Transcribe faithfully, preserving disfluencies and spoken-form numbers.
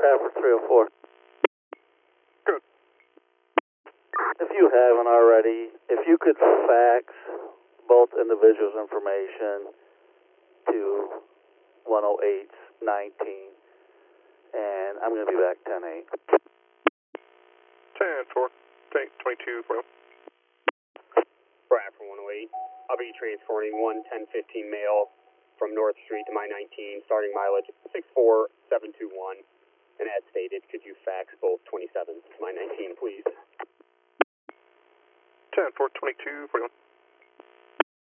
Traffic three oh four. Good. If you haven't already, if you could fax both individuals' information to one oh eight nineteen, and I'm going to be back ten eight. ten four, tank twenty-two, well. Brad from one oh eight. I'll be transporting one ten fifteen mail from North Street to my nineteen, starting mileage six four seven two one. And as stated, could you fax both twenty-sevens to my nineteen, please? ten four, twenty-two, forty-one.